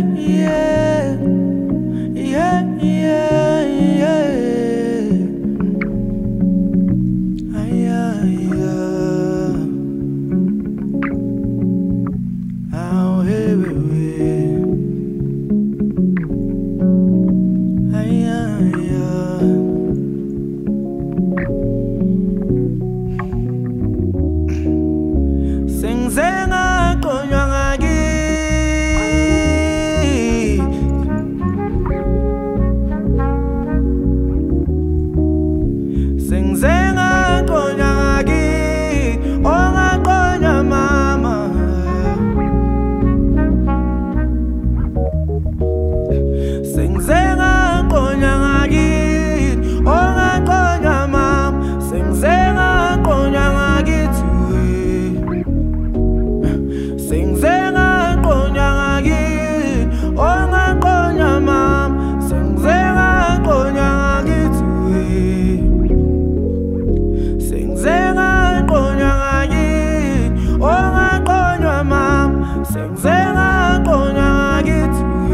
yeah, yeah, yeah, yeah. Ay, ay, ah, hey, hey. Ay, ay, Sengzenga konyangagi Sengzenga konyangagi Onga konya mama Sengzenga konyangagi Onga konya mama Sengzenga konyangagi Sengzenga konyangagi Onga konya mam Sengzenga konyangagi Sengzenga konyangagi Onga konya mam Sengzenga konyangagi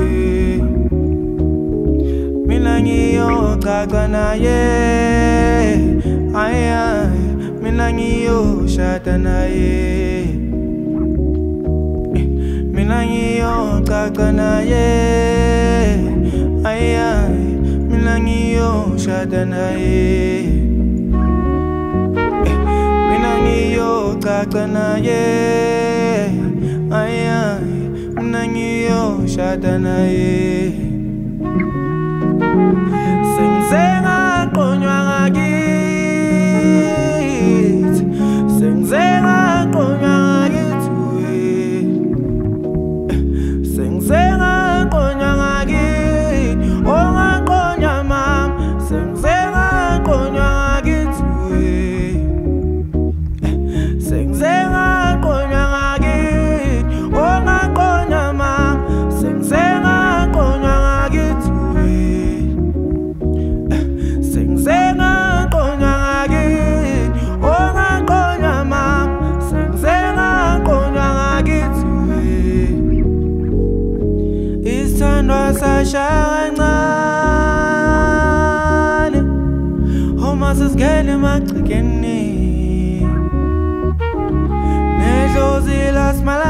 Mina ngiyo xaxa naye ay ay mina ngiyo shada naye Mina ngiyo xaxa naye ay ay mina ngiyo shada naye Mina ngiyo xaxa naye ay ay mina ngiyo shada naye Sengzenga konyangagi Sengzenga konyangagi Sengzenga konyangagi Onga konya mam Sengzenga konyangagi Sengzenga konyangagi Onga konya mam Sengzenga konyangagi Sengzenga konyangagi Onga konya mam Sengzenga konyangagi Isandwa sashangane Homa sisgele machikeni Nedlozi lasmala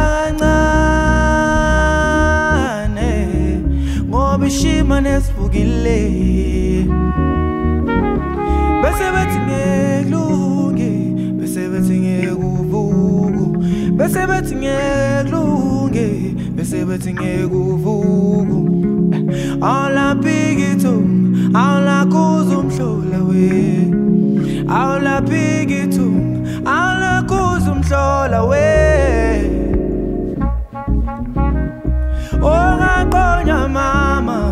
kancane Ngoba ishima nesivukile Bese bethi ngekulunge Bese bethi ngekuvuku Bese bethi ngekulunge Bese bethi ngekuvuku Awula phikitho Awula kuza umhlola we Awula phikitho Awula kuza umhlola we Onga konya mama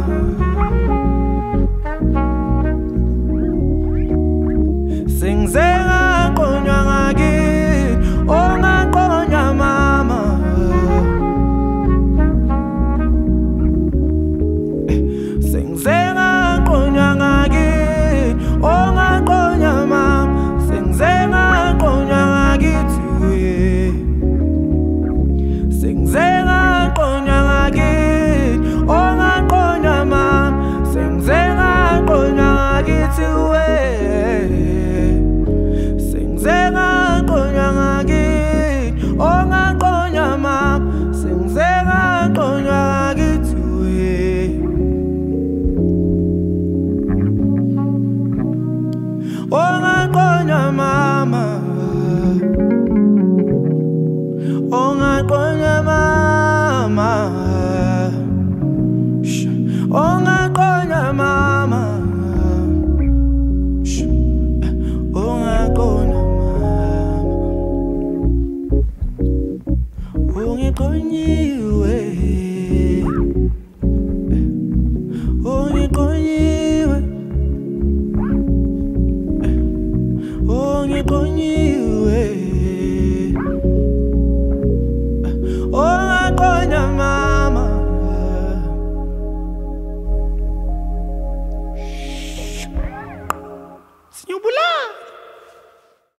Sengzenga konyangagi Onga konya mama Sengzenga konyangagi Onga konya mama Sengzenga konyangagi Sengzenga konyangagi Onga konya mama Sengzenga konyangagi Sengzenga konyangagi Onga konya mam Sengzenga konyangagi Onga konya mama Onga konya mama Onga konya mama Onga konya Ongikonyiwe Ongikonyiwe Ongikonyiwe Ongakonya mama Sinyubula